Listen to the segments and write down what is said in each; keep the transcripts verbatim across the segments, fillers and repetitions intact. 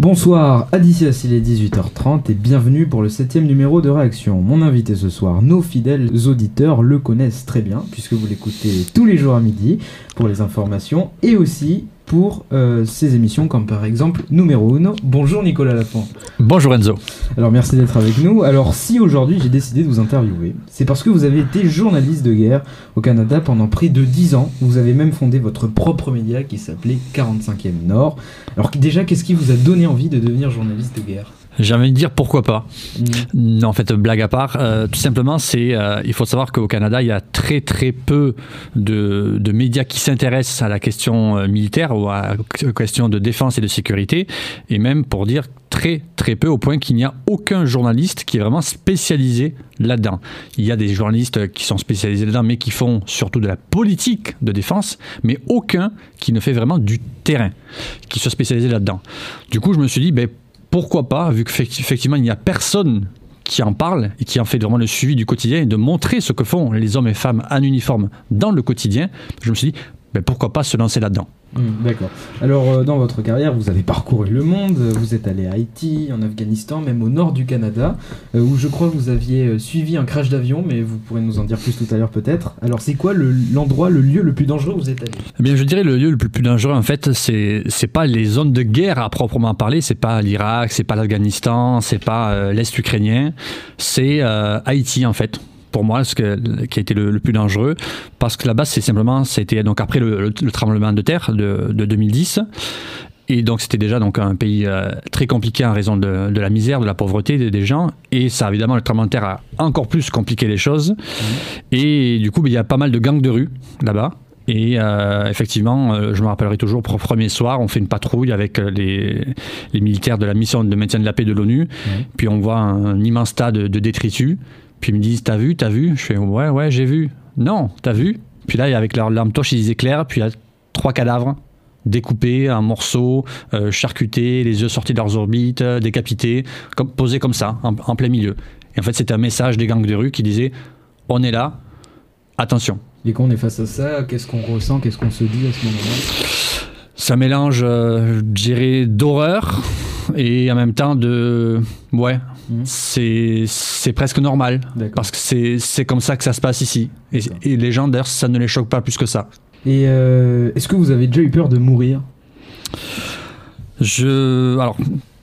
Bonsoir, Adicias, il est dix-huit heures trente et bienvenue pour le septième numéro de Réaction. Mon invité ce soir, nos fidèles auditeurs le connaissent très bien puisque vous l'écoutez tous les jours à midi pour les informations et aussi pour euh, ces émissions comme par exemple Numéro Uno. Bonjour Nicolas Lafont. Bonjour Enzo. Alors merci d'être avec nous. Alors si aujourd'hui j'ai décidé de vous interviewer, c'est parce que vous avez été journaliste de guerre au Canada pendant près de dix ans. Vous avez même fondé votre propre média qui s'appelait quarante-cinquième Nord. Alors déjà, qu'est-ce qui vous a donné envie de devenir journaliste de guerre ? J'ai envie de dire pourquoi pas. Mmh. Non, en fait, blague à part, euh, tout simplement, c'est, euh, il faut savoir qu'au Canada, il y a très très peu de, de médias qui s'intéressent à la question euh, militaire ou à la question de défense et de sécurité, et même pour dire très très peu, au point qu'il n'y a aucun journaliste qui est vraiment spécialisé là-dedans. Il y a des journalistes qui sont spécialisés là-dedans, mais qui font surtout de la politique de défense, mais aucun qui ne fait vraiment du terrain, qui soit spécialisé là-dedans. Du coup, je me suis dit, ben, pourquoi pas, vu qu'effectivement, il n'y a personne qui en parle et qui en fait vraiment le suivi du quotidien et de montrer ce que font les hommes et femmes en uniforme dans le quotidien, je me suis dit, ben pourquoi pas se lancer là-dedans. Mmh, d'accord. Alors, euh, dans votre carrière, vous avez parcouru le monde, vous êtes allé à Haïti, en Afghanistan, même au nord du Canada, euh, où je crois que vous aviez euh, suivi un crash d'avion, mais vous pourrez nous en dire plus tout à l'heure peut-être. Alors, c'est quoi le, l'endroit, le lieu le plus dangereux où vous êtes allé ? Eh bien, je dirais le lieu le plus, plus dangereux, en fait, c'est, c'est pas les zones de guerre à proprement parler, c'est pas l'Irak, c'est pas l'Afghanistan, c'est pas euh, l'Est ukrainien, c'est euh, Haïti, en fait. Pour moi, ce que, qui a été le, le plus dangereux, parce que là-bas, c'est simplement, c'était donc après le, le, le tremblement de terre de, de deux mille dix, et donc c'était déjà donc un pays euh, très compliqué en raison de, de la misère, de la pauvreté des, des gens, et ça, évidemment, le tremblement de terre a encore plus compliqué les choses, mmh. Et du coup, il y a pas mal de gangs de rue là-bas. Et euh, effectivement, euh, je me rappellerai toujours, pour le premier soir, on fait une patrouille avec euh, les, les militaires de la mission de maintien de la paix de l'ONU, mmh. Puis on voit un, un immense tas de, de détritus. Puis ils me disent, t'as vu, t'as vu ? Je fais, ouais, ouais, j'ai vu. Non, t'as vu ? Puis là, avec leur lampe torche, ils éclairent, puis il y a trois cadavres découpés en morceaux, euh, charcutés, les yeux sortis de leurs orbites, euh, décapités, comme, posés comme ça, en, en plein milieu. Et en fait, c'était un message des gangs de rue qui disait, on est là, attention. Et quand on est face à ça, qu'est-ce qu'on ressent, qu'est-ce qu'on se dit à ce moment-là ? Ça mélange, euh, je dirais, d'horreur et en même temps de... Ouais, mmh. c'est, c'est presque normal. D'accord. Parce que c'est, c'est comme ça que ça se passe ici. Et, et les gens, d'ailleurs, ça ne les choque pas plus que ça. Et euh, est-ce que vous avez déjà eu peur de mourir ? Je... Alors,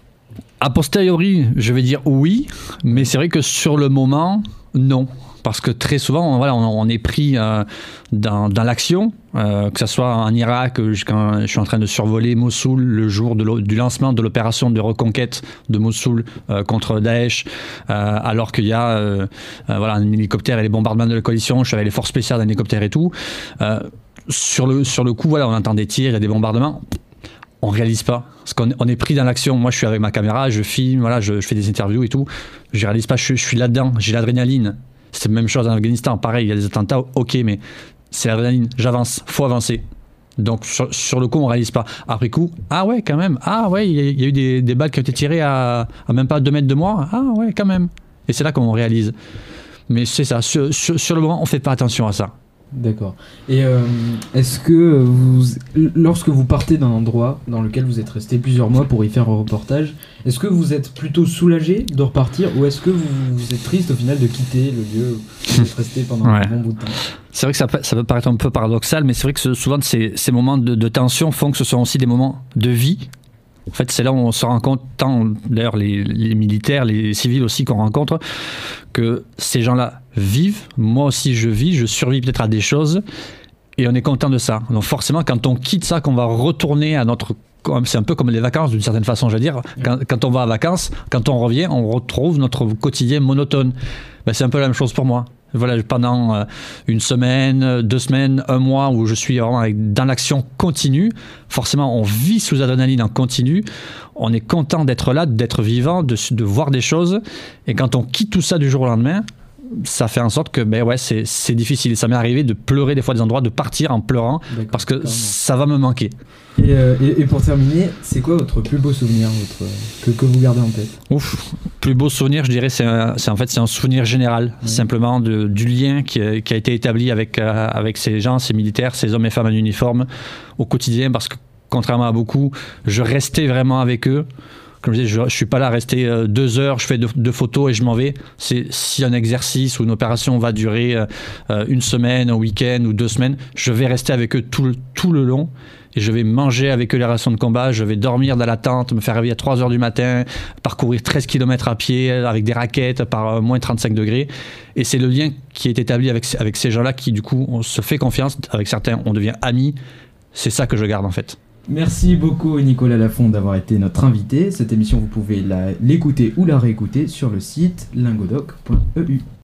a posteriori, je vais dire oui, mais c'est vrai que sur le moment, non. Parce que très souvent, voilà, on, on est pris euh, dans, dans l'action, euh, que ce soit en Irak, quand je suis en train de survoler Mossoul le jour de du lancement de l'opération de reconquête de Mossoul euh, contre Daesh, euh, alors qu'il y a euh, euh, voilà, un hélicoptère et les bombardements de la coalition, je suis avec les forces spéciales d'un hélicoptère et tout. Euh, sur, le, sur le coup, voilà, on entend des tirs et des bombardements. On réalise pas, parce qu'on on est pris dans l'action. Moi, je suis avec ma caméra, je filme, voilà, je, je fais des interviews et tout. Je réalise pas, je, je suis là-dedans, j'ai l'adrénaline. C'est la même chose en Afghanistan, pareil, il y a des attentats, ok, mais c'est l'adrénaline, j'avance, faut avancer. Donc sur, sur le coup, on ne réalise pas. Après coup, ah ouais, quand même, ah ouais, il y, y a eu des, des balles qui ont été tirées à, à même pas deux mètres de moi, ah ouais, quand même. Et c'est là qu'on réalise. Mais c'est ça, sur, sur, sur le moment, on ne fait pas attention à ça. D'accord. Et euh, est-ce que vous, lorsque vous partez d'un endroit dans lequel vous êtes resté plusieurs mois pour y faire un reportage, est-ce que vous êtes plutôt soulagé de repartir ou est-ce que vous, vous êtes triste au final de quitter le lieu où vous êtes resté pendant ouais. un bon bout de temps ? C'est vrai que ça peut, ça peut paraître un peu paradoxal, mais c'est vrai que souvent ces, ces moments de, de tension font que ce sont aussi des moments de vie. En fait, c'est là où on se rend compte, tant d'ailleurs les, les militaires, les civils aussi qu'on rencontre, que ces gens-là vivent, moi aussi je vis, je survis peut-être à des choses, et on est content de ça. Donc forcément, quand on quitte ça, qu'on va retourner à notre... C'est un peu comme les vacances d'une certaine façon, je veux dire. Quand, quand on va en vacances, quand on revient, on retrouve notre quotidien monotone. Ben, c'est un peu la même chose pour moi. Voilà, pendant euh, une semaine, deux semaines, un mois où je suis vraiment avec, dans l'action continue, forcément on vit sous adrénaline en continu, on est content d'être là, d'être vivant, de, de voir des choses, et quand on quitte tout ça du jour au lendemain, ça fait en sorte que ben ouais, c'est, c'est difficile. Ça m'est arrivé de pleurer des fois des endroits, de partir en pleurant, d'accord, parce que ça va me manquer. Et, euh, et, et pour terminer, c'est quoi votre plus beau souvenir votre, que, que vous gardez en tête ? Ouf, plus beau souvenir, je dirais, c'est, un, c'est en fait c'est un souvenir général, oui. Simplement de, du lien qui a, qui a été établi avec, euh, avec ces gens, ces militaires, ces hommes et femmes en uniforme au quotidien, parce que contrairement à beaucoup, je restais vraiment avec eux. Comme je disais, je, je suis pas là à rester euh, deux heures, je fais deux, deux photos et je m'en vais. C'est si un exercice ou une opération va durer euh, une semaine, un week-end ou deux semaines, je vais rester avec eux tout le, tout le long. Et je vais manger avec eux les rations de combat, je vais dormir dans la tente, me faire réveiller à trois heures du matin, parcourir treize kilomètres à pied avec des raquettes par euh, moins trente-cinq degrés. Et c'est le lien qui est établi avec, avec ces gens-là qui, du coup, on se fait confiance. Avec certains, on devient amis. C'est ça que je garde, en fait. Merci beaucoup Nicolas Lafond d'avoir été notre invité. Cette émission, vous pouvez la, l'écouter ou la réécouter sur le site lingodoc point e u.